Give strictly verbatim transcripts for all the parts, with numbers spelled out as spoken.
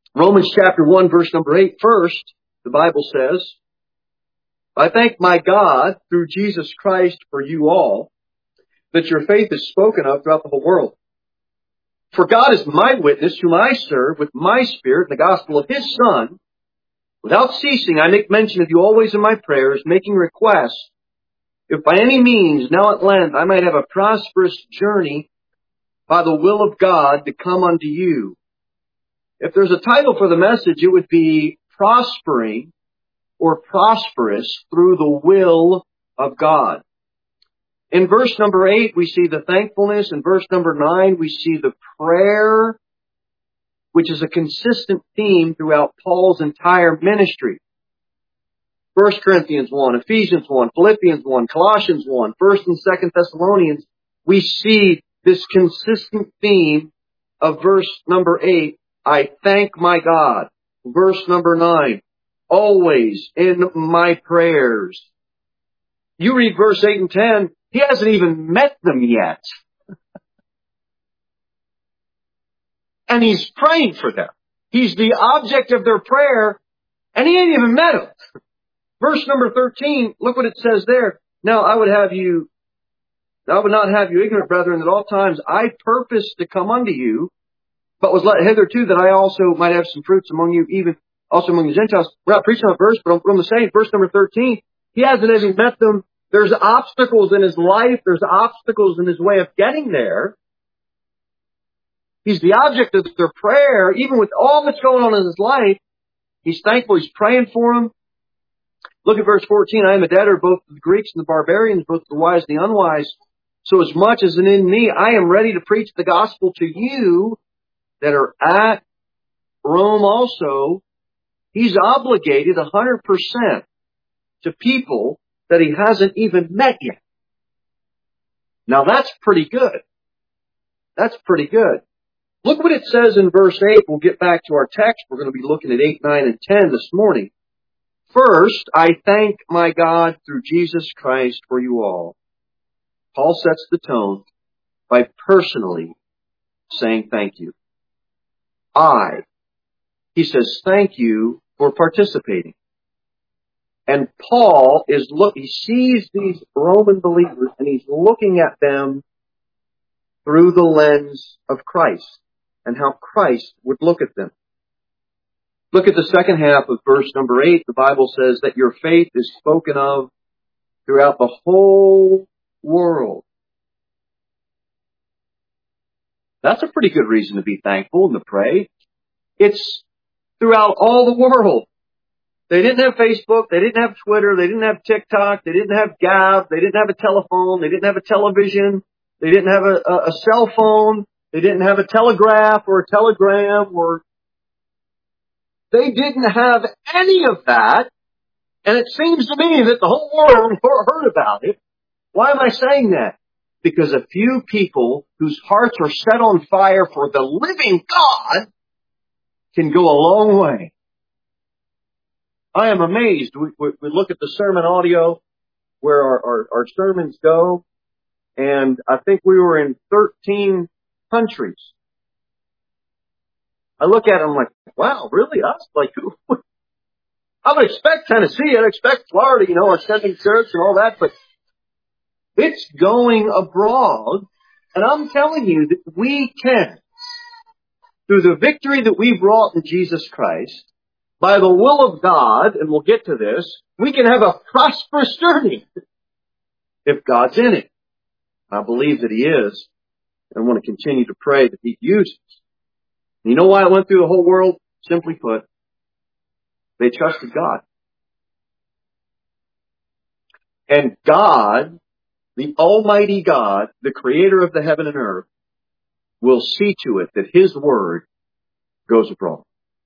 Romans chapter one, verse number eight. First, the Bible says, I thank my God through Jesus Christ for you all, that your faith is spoken of throughout the whole world. For God is my witness, whom I serve with my spirit in the gospel of his Son. Without ceasing, I make mention of you always in my prayers, making requests, if by any means, now at length, I might have a prosperous journey by the will of God to come unto you. If there's a title for the message, it would be Prospering or Prosperous through the will of God. In verse number eight, we see the thankfulness. In verse number nine, we see the prayer, which is a consistent theme throughout Paul's entire ministry. First Corinthians one, Ephesians one, Philippians one, Colossians one, First and Second Thessalonians, we see this consistent theme of verse number eight, I thank my God. Verse number nine, always in my prayers. You read verse eight and ten, he hasn't even met them yet. And he's praying for them. He's the object of their prayer, and he ain't even met them. Verse number thirteen, look what it says there. Now I would have you, I would not have you ignorant, brethren, at all times I purpose to come unto you, but was let hitherto that I also might have some fruits among you, even also among the Gentiles. We're not preaching on verse, but I'm going to say, verse number thirteen, he hasn't even met them. There's obstacles in his life. There's obstacles in his way of getting there. He's the object of their prayer. Even with all that's going on in his life, he's thankful. He's praying for them. Look at verse fourteen. I am a debtor both to the Greeks and the barbarians, both to the wise and the unwise. So as much as in me, I am ready to preach the gospel to you that are at Rome also. He's obligated one hundred percent to people that he hasn't even met yet. Now that's pretty good. That's pretty good. Look what it says in verse eight. We'll get back to our text. We're going to be looking at eight, nine, and ten this morning. First, I thank my God through Jesus Christ for you all. Paul sets the tone by personally saying thank you. I. He says thank you for participating. And Paul is look, he sees these Roman believers and he's looking at them through the lens of Christ and how Christ would look at them. Look at the second half of verse number eight. The Bible says that your faith is spoken of throughout the whole world. That's a pretty good reason to be thankful and to pray. It's throughout all the world. They didn't have Facebook. They didn't have Twitter. They didn't have TikTok. They didn't have Gab. They didn't have a telephone. They didn't have a television. They didn't have a, a, a cell phone. They didn't have a telegraph or a telegram or they didn't have any of that. And it seems to me that the whole world heard about it. Why am I saying that? Because a few people whose hearts are set on fire for the living God can go a long way. I am amazed. We, we, we look at the sermon audio where our, our, our sermons go, and I think we were in thirteen countries. I look at it and I'm like, wow, really? Us? Like, who? I would expect Tennessee, I'd expect Florida, you know, our sending church and all that, but it's going abroad. And I'm telling you that we can, through the victory that we brought in Jesus Christ, by the will of God, and we'll get to this, we can have a prosperous journey if God's in it. I believe that He is. And I want to continue to pray that He uses. And you know why it went through the whole world? Simply put, they trusted God. And God, the Almighty God, the Creator of the heaven and earth, will see to it that His Word goes abroad.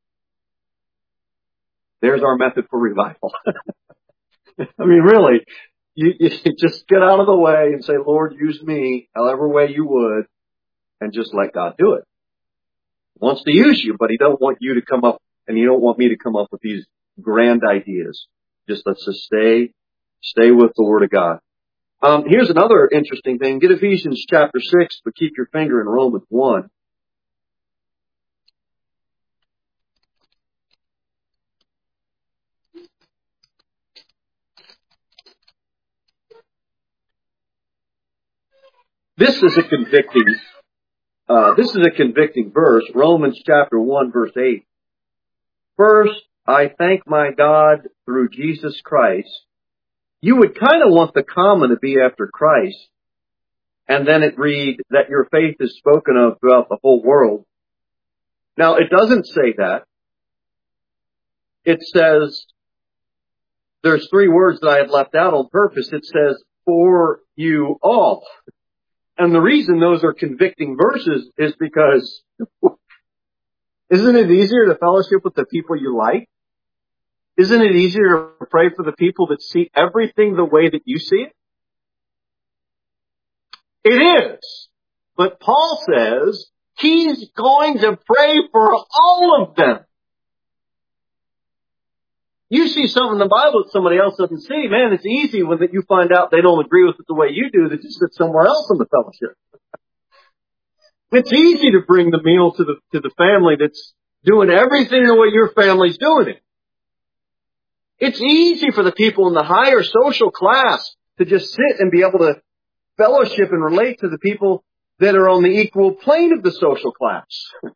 There's our method for revival. I mean, really, you, you just get out of the way and say, Lord, use me however way you would, and just let God do it. He wants to use you, but He don't want you to come up, and He don't want me to come up with these grand ideas. Just let's just stay, stay with the Word of God. Um, here's another interesting thing. Get Ephesians chapter six, but keep your finger in Romans one. This is a convicting, uh, this is a convicting verse, Romans chapter one, verse eight. First, I thank my God through Jesus Christ. You would kind of want the comma to be after Christ, and then it read that your faith is spoken of throughout the whole world. Now, it doesn't say that. It says, there's three words that I had left out on purpose. It says, for you all. And the reason those are convicting verses is because isn't it easier to fellowship with the people you like? Isn't it easier to pray for the people that see everything the way that you see it? It is. But Paul says he's going to pray for all of them. You see something in the Bible that somebody else doesn't see, man, it's easy when you find out they don't agree with it the way you do, that you sit somewhere else in the fellowship. It's easy to bring the meal to the to the family that's doing everything the way your family's doing it. It's easy for the people in the higher social class to just sit and be able to fellowship and relate to the people that are on the equal plane of the social class.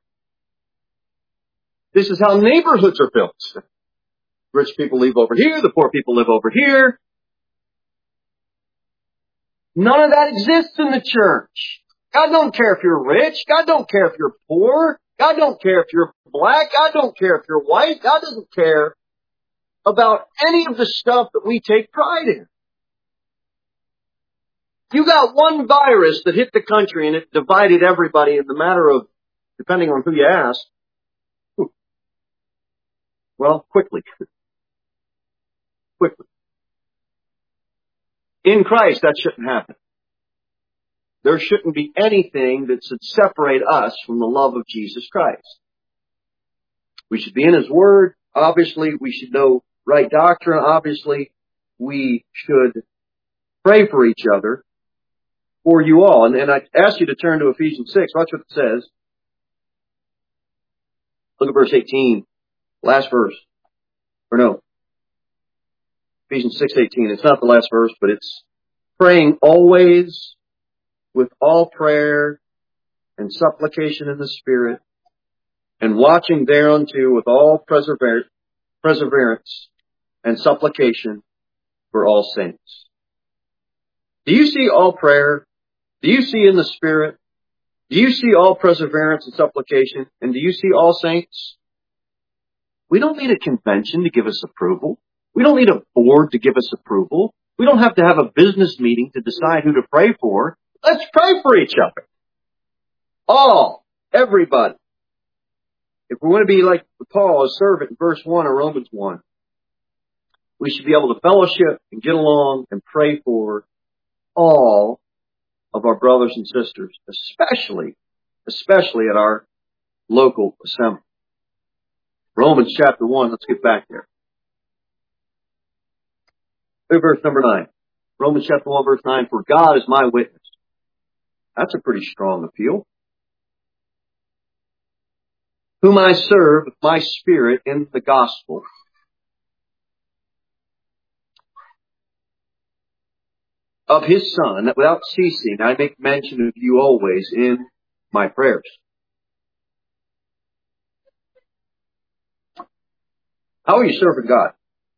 This is how neighborhoods are built. Rich people live over here, the poor people live over here. None of that exists in the church. God don't care if you're rich. God don't care if you're poor. God don't care if you're black. God don't care if you're white. God doesn't care about any of the stuff that we take pride in. You got one virus that hit the country and it divided everybody in the matter of, depending on who you ask, well, quickly. Quickly. In Christ, that shouldn't happen. There shouldn't be anything that should separate us from the love of Jesus Christ. We should be in His Word. Obviously, we should know right doctrine. Obviously, we should pray for each other, for you all. And, and I ask you to turn to Ephesians six. Watch what it says. Look at verse eighteen. Last verse. Or no. Ephesians six eighteen. It's not the last verse, but it's praying always with all prayer and supplication in the Spirit, and watching thereunto with all persever- perseverance and supplication for all saints. Do you see all prayer? Do you see in the Spirit? Do you see all perseverance and supplication? And do you see all saints? We don't need a convention to give us approval. We don't need a board to give us approval. We don't have to have a business meeting to decide who to pray for. Let's pray for each other. All. Everybody. If we want to be like Paul, a servant in verse one of Romans one, we should be able to fellowship and get along and pray for all of our brothers and sisters, especially, especially at our local assembly. Romans chapter one, let's get back there. Look at verse number nine. Romans chapter one, verse nine, for God is my witness. That's a pretty strong appeal. Whom I serve with my spirit in the gospel. Of His Son, that without ceasing I make mention of you always in my prayers. How are you serving God?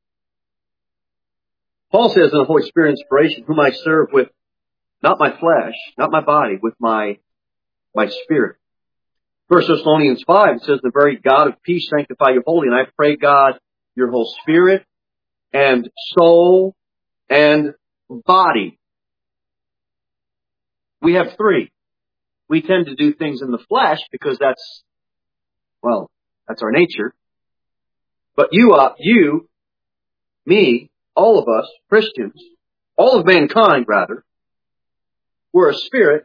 Paul says in the Holy Spirit inspiration, whom I serve with not my flesh, not my body, with my, my spirit. First Thessalonians five, it says, the very God of peace sanctify you wholly. And I pray, God, your whole spirit and soul and body. We have three. We tend to do things in the flesh because that's, well, that's our nature. But you, uh, you, me, all of us, Christians, all of mankind, rather, we're a spirit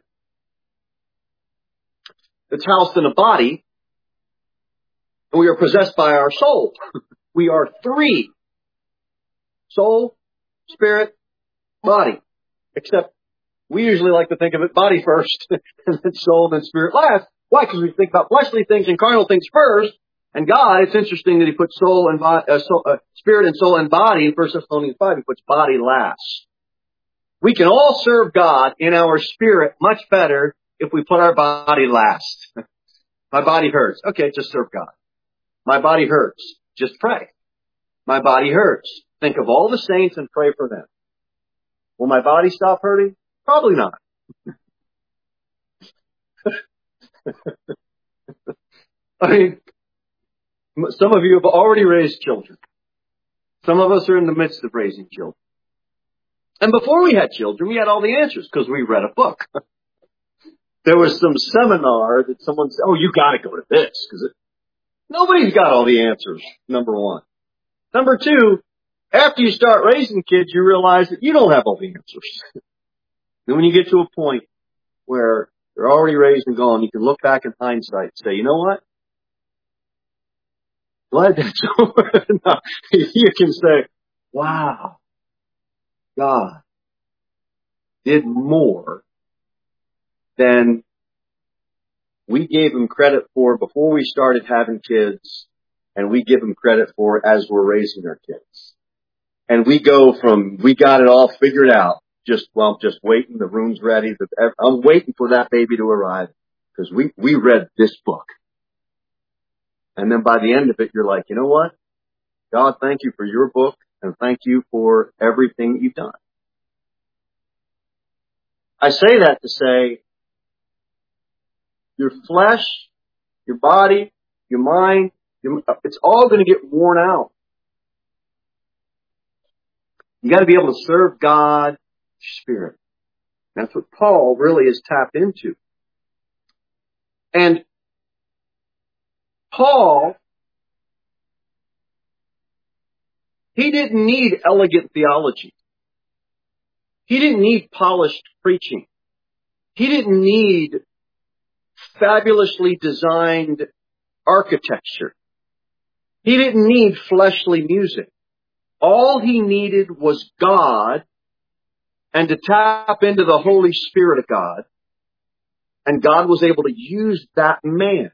that's housed in a body, and we are possessed by our soul. We are three. Soul, spirit, body. Except we usually like to think of it body first, and then soul, and then spirit last. Why? Because we think about fleshly things and carnal things first. And God, it's interesting that He puts soul and body, uh, soul, uh, spirit and soul and body in First Thessalonians five. He puts body last. We can all serve God in our spirit much better if we put our body last. My body hurts. Okay, just serve God. My body hurts. Just pray. My body hurts. Think of all the saints and pray for them. Will my body stop hurting? Probably not. I mean, some of you have already raised children. Some of us are in the midst of raising children. And before we had children, we had all the answers because we read a book. There was some seminar that someone said, oh, you got to go to this because nobody's got all the answers, number one. Number two, after you start raising kids, you realize that you don't have all the answers. And when you get to a point where they're already raised and gone, you can look back in hindsight and say, you know what? Glad that's over. No, you can say, wow, God did more than we gave him credit for before we started having kids, and we give him credit for as we're raising our kids. And we go from, we got it all figured out, just, well, I'm just waiting, the room's ready, I'm waiting for that baby to arrive, because we, we read this book. And then by the end of it, you're like, you know what? God, thank you for your book, and thank you for everything you've done. I say that to say, your flesh, your body, your mind, your, it's all going to get worn out. You got to be able to serve God, your spirit. That's what Paul really is tapped into. And Paul, he didn't need elegant theology. He didn't need polished preaching. He didn't need fabulously designed architecture. He didn't need fleshly music. All he needed was God and to tap into the Holy Spirit of God. And God was able to use that man.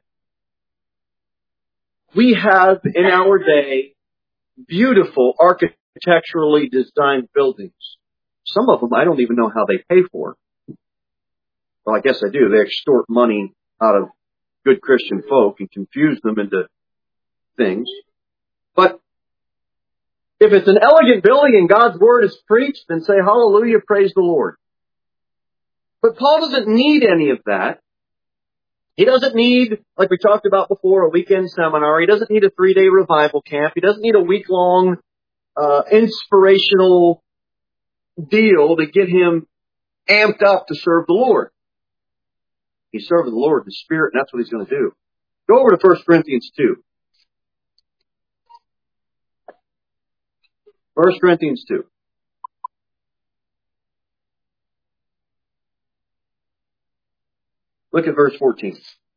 We have in our day beautiful architecturally designed buildings. Some of them I don't even know how they pay for. Well, I guess I do. They extort money out of good Christian folk and confuse them into things. But if it's an elegant building and God's word is preached, then say hallelujah, praise the Lord. But Paul doesn't need any of that. He doesn't need, like we talked about before, a weekend seminar. He doesn't need a three-day revival camp. He doesn't need a week-long uh, inspirational deal to get him amped up to serve the Lord. He's serving the Lord in the Spirit, and that's what he's going to do. Go over to First Corinthians two. First Corinthians two. Look at verse fourteen.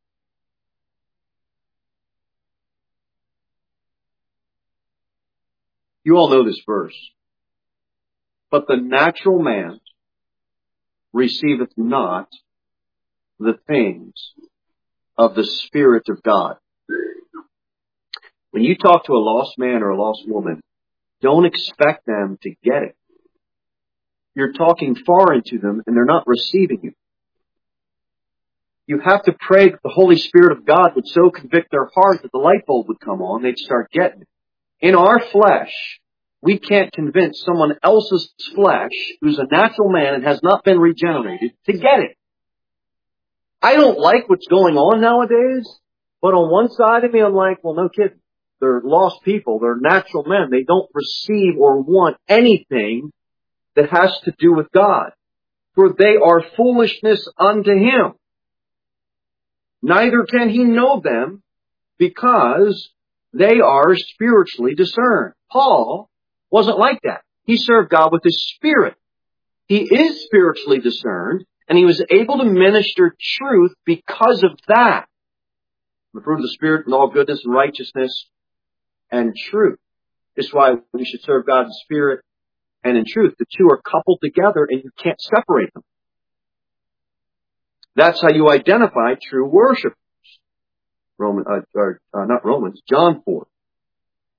You all know this verse. But the natural man receiveth not the things of the Spirit of God. When you talk to a lost man or a lost woman, don't expect them to get it. You're talking foreign to them and they're not receiving you. You have to pray that the Holy Spirit of God would so convict their heart that the light bulb would come on, they'd start getting it. In our flesh, we can't convince someone else's flesh, who's a natural man and has not been regenerated, to get it. I don't like what's going on nowadays, but on one side of me, I'm like, well, no kidding. They're lost people. They're natural men. They don't receive or want anything that has to do with God. For they are foolishness unto him. Neither can he know them because they are spiritually discerned. Paul wasn't like that. He served God with his Spirit. He is spiritually discerned, and he was able to minister truth because of that. The fruit of the Spirit and all goodness and righteousness and truth. This is why we should serve God in spirit and in truth. The two are coupled together and you can't separate them. That's how you identify true worshipers. Roman, uh, or, uh, not Romans, John four.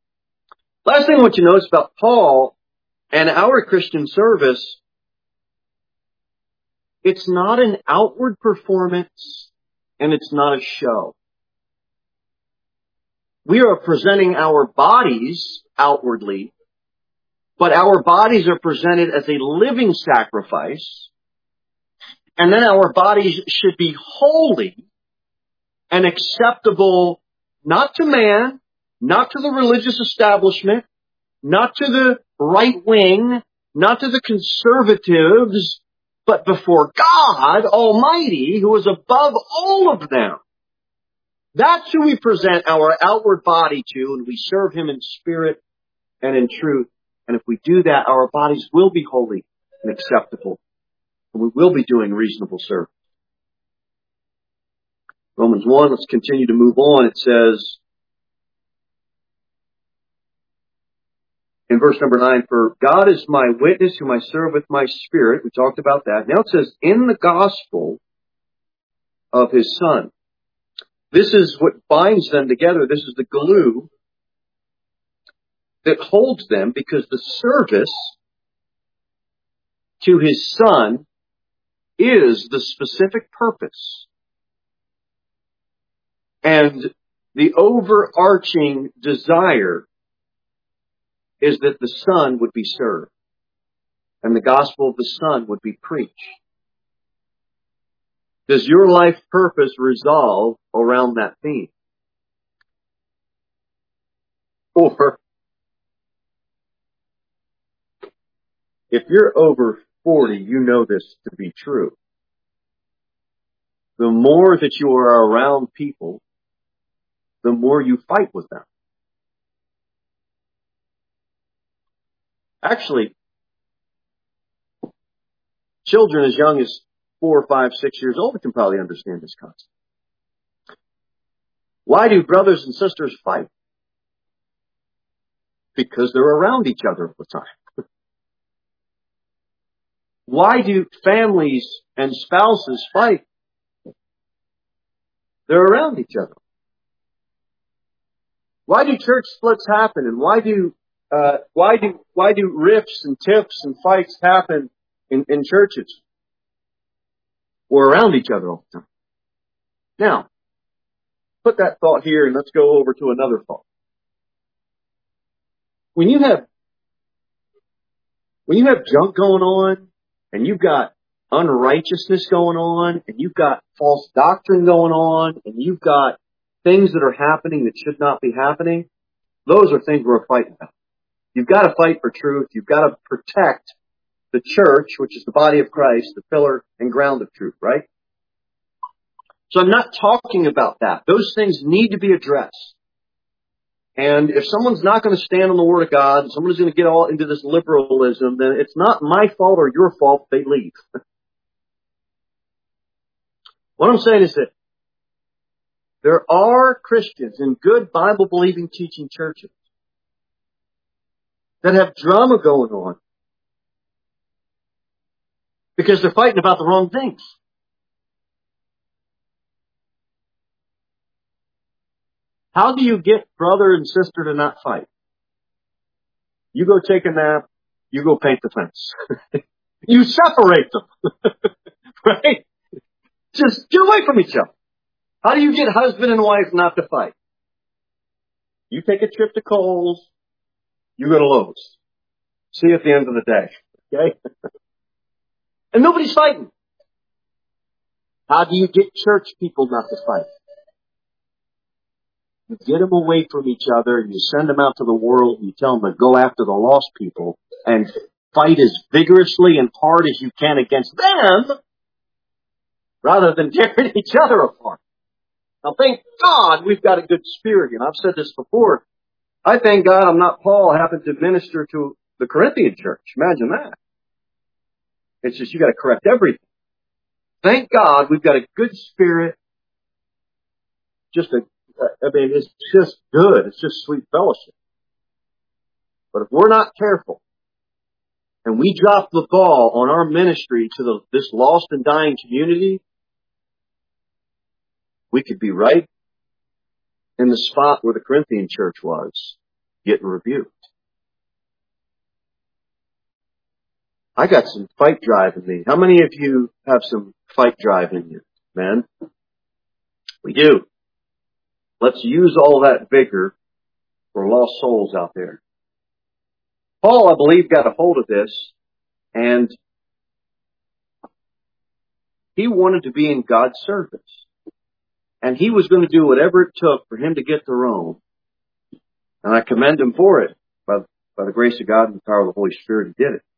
Last thing I want you to notice about Paul and our Christian service It's not an outward performance, and it's not a show. We are presenting our bodies outwardly, but our bodies are presented as a living sacrifice, and then our bodies should be holy and acceptable not to man, not to the religious establishment, not to the right wing, not to the conservatives, but before God Almighty, who is above all of them. That's who we present our outward body to, and we serve Him in spirit and in truth. And if we do that, our bodies will be holy and acceptable, and we will be doing reasonable service. Romans one, let's continue to move on. It says, in verse number nine, for God is my witness whom I serve with my spirit. We talked about that. Now it says, in the gospel of His Son. This is what binds them together. This is the glue that holds them, because the service to His Son is the specific purpose. And the overarching desire is that the Son would be served and the gospel of the Son would be preached. Does your life purpose resolve around that theme? Or, if you're over forty, you know this to be true. The more that you are around people, the more you fight with them. Actually, children as young as four, five, six years old can probably understand this concept. Why do brothers and sisters fight? Because they're around each other all the time. Why do families and spouses fight? They're around each other. Why do church splits happen? And why do uh, why do why do rifts and tiffs and fights happen in, in churches? We're around each other all the time. Now, put that thought here and let's go over to another thought. When you have when you have junk going on, and you've got unrighteousness going on, and you've got false doctrine going on, and you've got things that are happening that should not be happening, those are things we're fighting about. You've got to fight for truth. You've got to protect the church, which is the body of Christ, the pillar and ground of truth, right? So I'm not talking about that. Those things need to be addressed. And if someone's not going to stand on the Word of God, and someone's going to get all into this liberalism, then it's not my fault or your fault if they leave. What I'm saying is that there are Christians in good Bible-believing teaching churches that have drama going on because they're fighting about the wrong things. How do you get brother and sister to not fight? You go take a nap, you go paint the fence. You separate them. Right? Just get away from each other. How do you get husband and wife not to fight? You take a trip to Kohl's, you go to Lowe's. See you at the end of the day. Okay? And nobody's fighting. How do you get church people not to fight? You get them away from each other and you send them out to the world and you tell them to go after the lost people and fight as vigorously and hard as you can against them rather than tearing each other apart. Now thank God we've got a good spirit here. And I've said this before. I thank God I'm not Paul. I happen to minister to the Corinthian church. Imagine that. It's just you got to correct everything. Thank God we've got a good spirit. Just a I mean, it's just good. It's just sweet fellowship. But if we're not careful and we drop the ball on our ministry to the, this lost and dying community, we could be right in the spot where the Corinthian church was, getting rebuked. I got some fight drive in me. How many of you have some fight drive in you, man? We do. Let's use all that vigor for lost souls out there. Paul, I believe, got a hold of this, and he wanted to be in God's service. And he was going to do whatever it took for him to get to Rome. And I commend him for it. By, by the grace of God and the power of the Holy Spirit, he did it.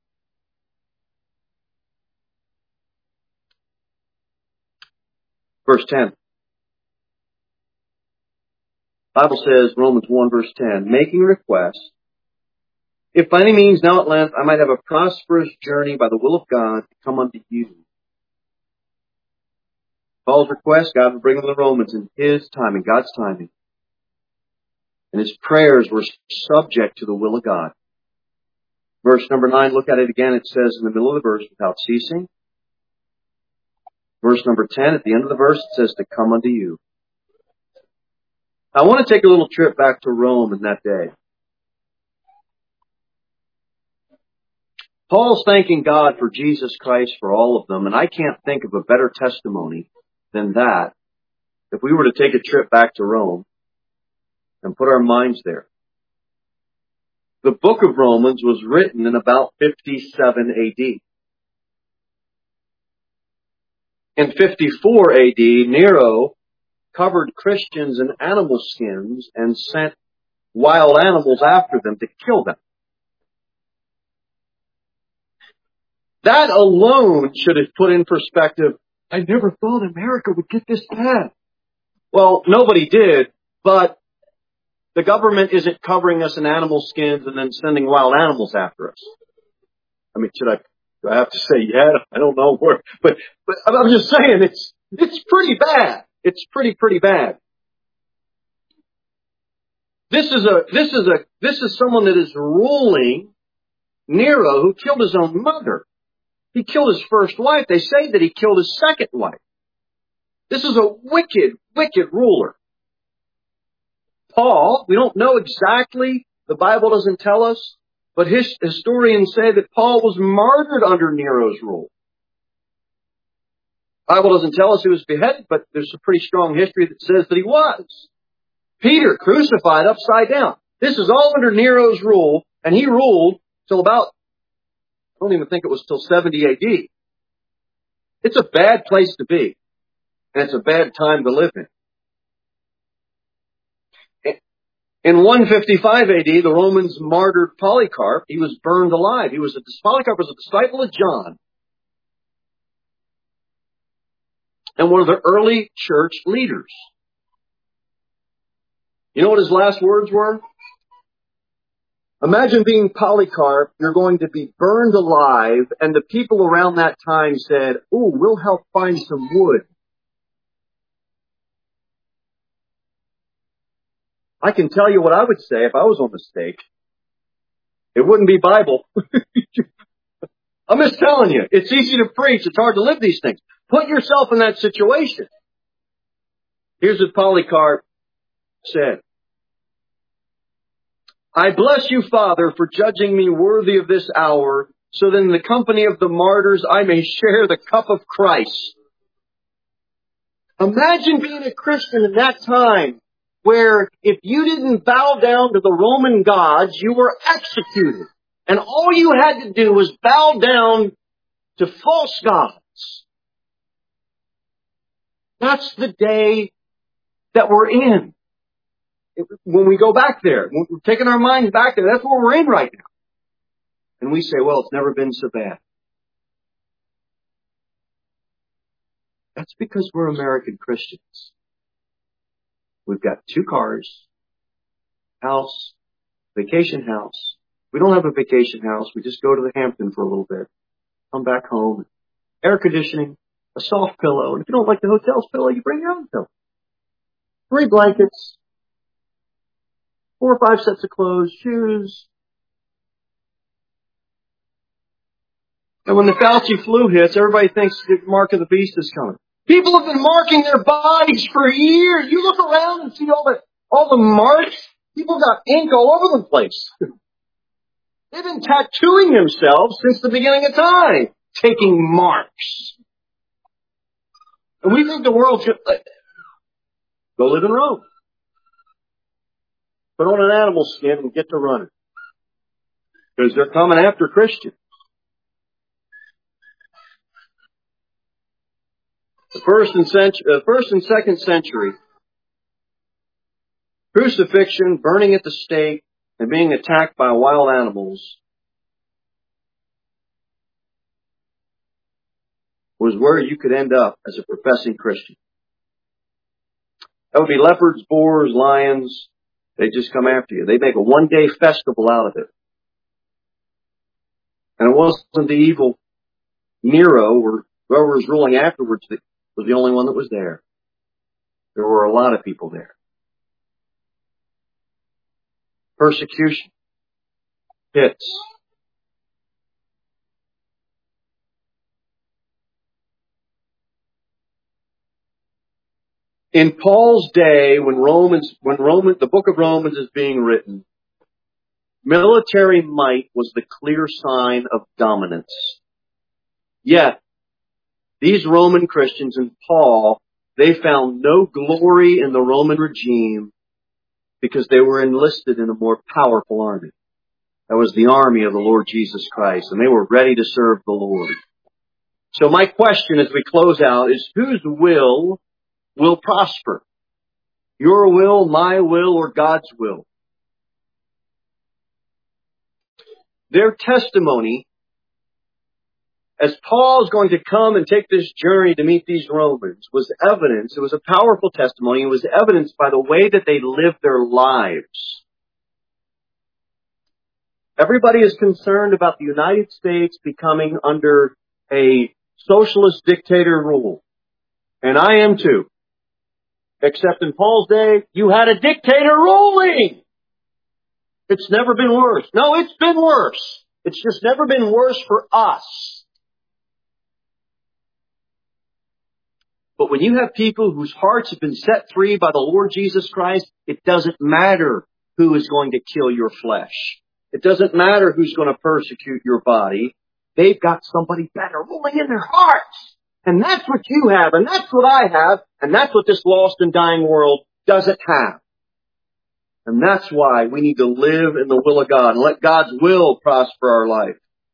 Verse ten. The Bible says, Romans one verse ten, making request, if by any means now at length I might have a prosperous journey by the will of God to come unto you. Paul's request, God would bring him to the Romans in His timing, God's timing. And his prayers were subject to the will of God. Verse number nine, look at it again. It says in the middle of the verse, without ceasing. Verse number ten, at the end of the verse, it says to come unto you. I want to take a little trip back to Rome in that day. Paul's thanking God for Jesus Christ for all of them, and I can't think of a better testimony than that if we were to take a trip back to Rome and put our minds there. The book of Romans was written in about fifty-seven A D. In fifty-four A D, Nero covered Christians in animal skins and sent wild animals after them to kill them. That alone should have put in perspective, I never thought America would get this bad. Well, nobody did, but the government isn't covering us in animal skins and then sending wild animals after us. I mean, should I, do I have to say yeah? I don't know where, but, but I'm just saying it's, it's pretty bad. It's pretty, pretty bad. This is a, this is a, this is someone that is ruling Nero, who killed his own mother. He killed his first wife. They say that he killed his second wife. This is a wicked, wicked ruler. Paul, we don't know exactly, the Bible doesn't tell us, but his, historians say that Paul was martyred under Nero's rule. The Bible doesn't tell us he was beheaded, but there's a pretty strong history that says that he was. Peter, crucified upside down. This is all under Nero's rule, and he ruled till about, I don't even think it was till seventy A D. It's a bad place to be, and it's a bad time to live in. In one fifty-five A D, the Romans martyred Polycarp. He was burned alive. He was a, Polycarp was a disciple of John, and one of the early church leaders. You know what his last words were? Imagine being Polycarp, you're going to be burned alive, and the people around that time said, "Ooh, we'll help find some wood." I can tell you what I would say if I was on the stake. It wouldn't be Bible. I'm just telling you, it's easy to preach, it's hard to live these things. Put yourself in that situation. Here's what Polycarp said. I bless you, Father, for judging me worthy of this hour, so that in the company of the martyrs I may share the cup of Christ. Imagine being a Christian in that time, where if you didn't bow down to the Roman gods, you were executed. And all you had to do was bow down to false gods. That's the day that we're in. When we go back there, when we're taking our minds back there, that's where we're in right now. And we say, well, it's never been so bad. That's because we're American Christians. We've got two cars, house, vacation house. We don't have a vacation house. We just go to the Hampton for a little bit, come back home, air conditioning, a soft pillow. And if you don't like the hotel's pillow, you bring your own pillow. Three blankets. Four or five sets of clothes, shoes. And when the Fauci flu hits, everybody thinks the mark of the beast is coming. People have been marking their bodies for years. You look around and see all the, all the marks. People got ink all over the place. They've been tattooing themselves since the beginning of time, taking marks. And we think the world should go live in Rome. Put on an animal skin and get to running. Because they're coming after Christians. The first and, century, uh, first and second century, crucifixion, burning at the stake, and being attacked by wild animals was where you could end up as a professing Christian. That would be leopards, boars, lions. They just come after you. They make a one-day festival out of it. And it wasn't the evil Nero or whoever was ruling afterwards that was the only one that was there. There were a lot of people there. Persecution. Hits. In Paul's day, when Romans, when Roman, the book of Romans is being written, military might was the clear sign of dominance. Yet, these Roman Christians and Paul, they found no glory in the Roman regime because they were enlisted in a more powerful army. That was the army of the Lord Jesus Christ, and they were ready to serve the Lord. So my question as we close out is, whose will will prosper? Your will, my will, or God's will? Their testimony, as Paul is going to come and take this journey to meet these Romans, was evidence. It was a powerful testimony. It was evidenced by the way that they lived their lives. Everybody is concerned about the United States becoming under a socialist dictator rule. And I am too. Except in Paul's day, you had a dictator ruling. It's never been worse. No, it's been worse. It's just never been worse for us. But when you have people whose hearts have been set free by the Lord Jesus Christ, it doesn't matter who is going to kill your flesh. It doesn't matter who's going to persecute your body. They've got somebody better ruling in their hearts. And that's what you have, and that's what I have, and that's what this lost and dying world doesn't have. And that's why we need to live in the will of God and let God's will prosper our life.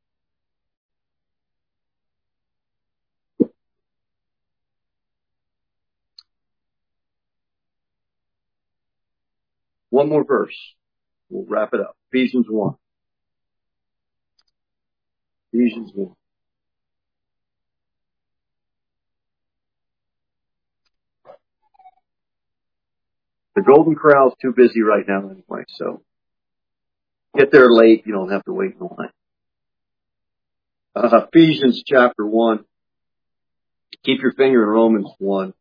One more verse. We'll wrap it up. Ephesians one. Ephesians one. The Golden Corral's too busy right now anyway, so get there late. You don't have to wait in line. Uh, Ephesians chapter one. Keep your finger in Romans one.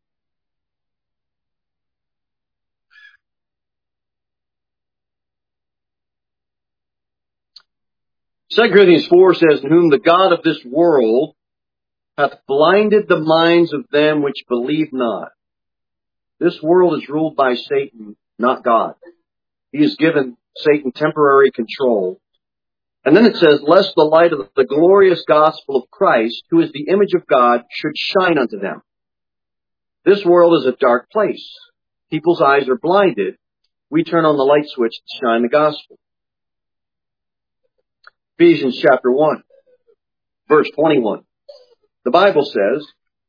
Second Corinthians four says, in whom the God of this world hath blinded the minds of them which believe not. This world is ruled by Satan, not God. He has given Satan temporary control. And then it says, lest the light of the glorious gospel of Christ, who is the image of God, should shine unto them. This world is a dark place. People's eyes are blinded. We turn on the light switch to shine the gospel. Ephesians chapter one, verse twenty-one. The Bible says,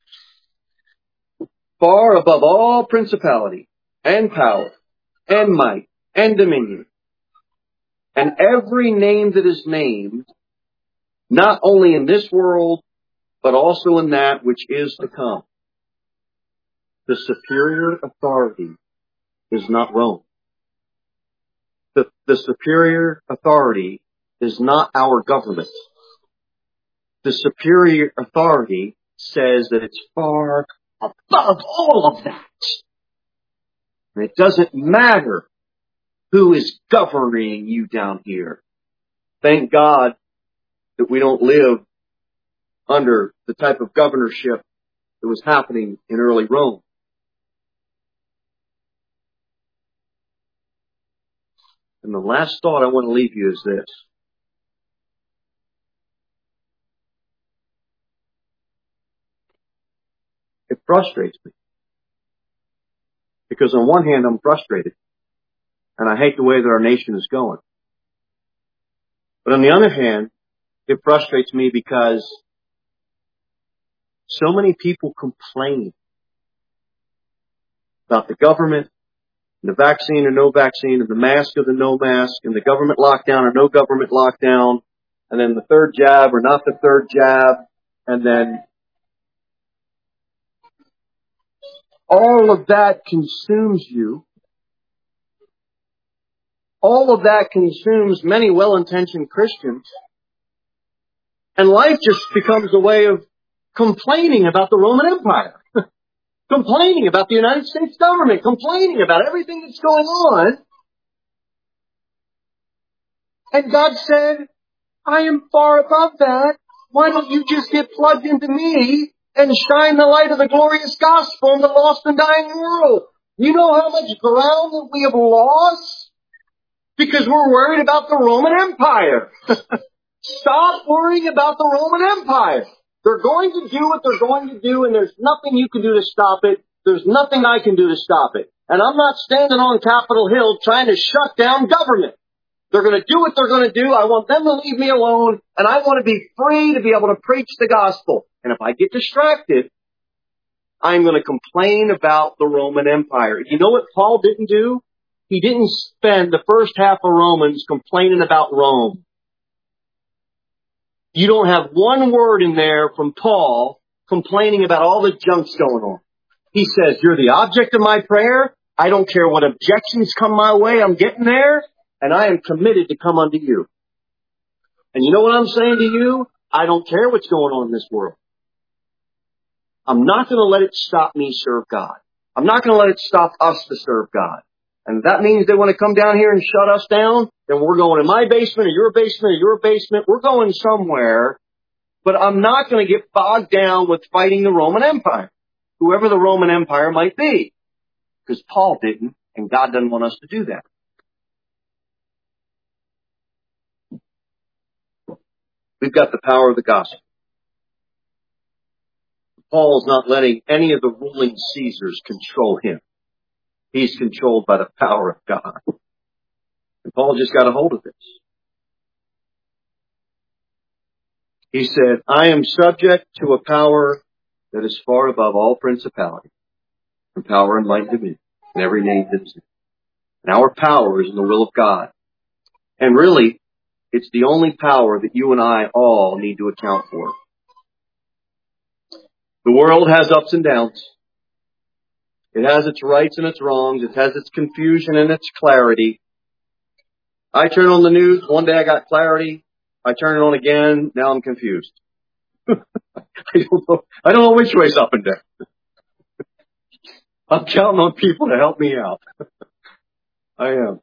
far above all principality and power and might and dominion and every name that is named, not only in this world, but also in that which is to come. The superior authority is not Rome. The, the superior authority is not our government. The superior authority says that it's far above all of that. And it doesn't matter who is governing you down here. Thank God that we don't live under the type of governorship that was happening in early Rome. And the last thought I want to leave you is this. frustrates me. Because on one hand, I'm frustrated. And I hate the way that our nation is going. But on the other hand, it frustrates me because so many people complain about the government, and the vaccine or no vaccine, and the mask or the no mask, and the government lockdown or no government lockdown, and then the third jab or not the third jab, and then all of that consumes you. All of that consumes many well-intentioned Christians. And life just becomes a way of complaining about the Roman Empire. Complaining about the United States government. Complaining about everything that's going on. And God said, I am far above that. Why don't you just get plugged into me and shine the light of the glorious gospel in the lost and dying world? You know how much ground that we have lost? Because we're worried about the Roman Empire. Stop worrying about the Roman Empire. They're going to do what they're going to do, and there's nothing you can do to stop it. There's nothing I can do to stop it. And I'm not standing on Capitol Hill trying to shut down government. They're going to do what they're going to do. I want them to leave me alone, and I want to be free to be able to preach the gospel. And if I get distracted, I'm going to complain about the Roman Empire. You know what Paul didn't do? He didn't spend the first half of Romans complaining about Rome. You don't have one word in there from Paul complaining about all the junk's going on. He says, you're the object of my prayer. I don't care what objections come my way. I'm getting there, and I am committed to come unto you. And you know what I'm saying to you? I don't care what's going on in this world. I'm not going to let it stop me serve God. I'm not going to let it stop us to serve God. And if that means they want to come down here and shut us down, then we're going in my basement or your basement or your basement. We're going somewhere. But I'm not going to get bogged down with fighting the Roman Empire, whoever the Roman Empire might be. Because Paul didn't, and God doesn't want us to do that. We've got the power of the gospel. Paul's not letting any of the ruling Caesars control him. He's controlled by the power of God. And Paul just got a hold of this. He said, I am subject to a power that is far above all principality and power and might and dominion and every name that is named. And our power is in the will of God. And really, it's the only power that you and I all need to account for. The world has ups and downs. It has its rights and its wrongs. It has its confusion and its clarity. I turn on the news. One day I got clarity. I turn it on again. Now I'm confused. I don't know. I don't know which way's up and down. I'm counting on people to help me out. I am.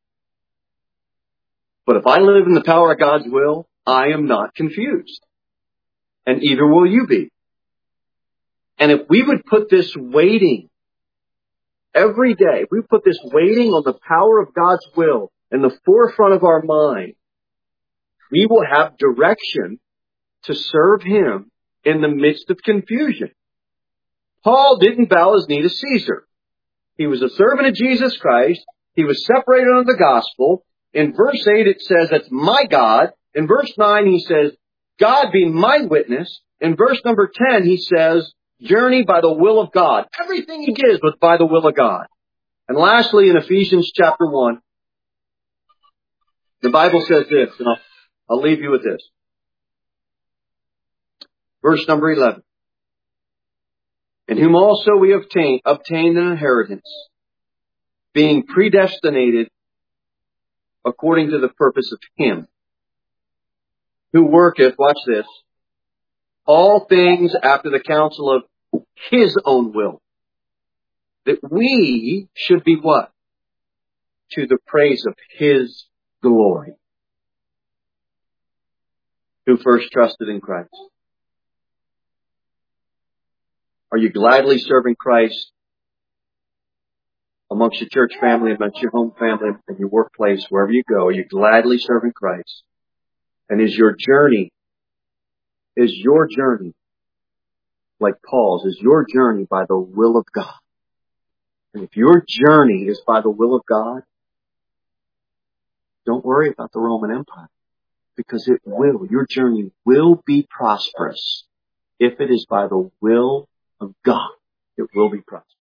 But if I live in the power of God's will, I am not confused. And either will you be. And if we would put this waiting every day, if we put this waiting on the power of God's will in the forefront of our mind, we will have direction to serve Him in the midst of confusion. Paul didn't bow his knee to Caesar. He was a servant of Jesus Christ. He was separated under the gospel. In verse eight it says, that's my God. In verse nine he says, God be my witness. In verse number ten he says, journey by the will of God. Everything he did was by the will of God. And lastly, in Ephesians chapter one, the Bible says this, and I'll, I'll leave you with this. Verse number eleven. In whom also we obtained, obtained an inheritance, being predestinated according to the purpose of Him, who worketh, watch this, all things after the counsel of His own will, that we should be what? To the praise of His glory, who first trusted in Christ. Are you gladly serving Christ amongst your church family, amongst your home family, and your workplace, wherever you go? Are you gladly serving Christ? And is your journey, is your journey like Paul's, is your journey by the will of God? And if your journey is by the will of God, don't worry about the Roman Empire, because it will. Your journey will be prosperous if it is by the will of God. It will be prosperous.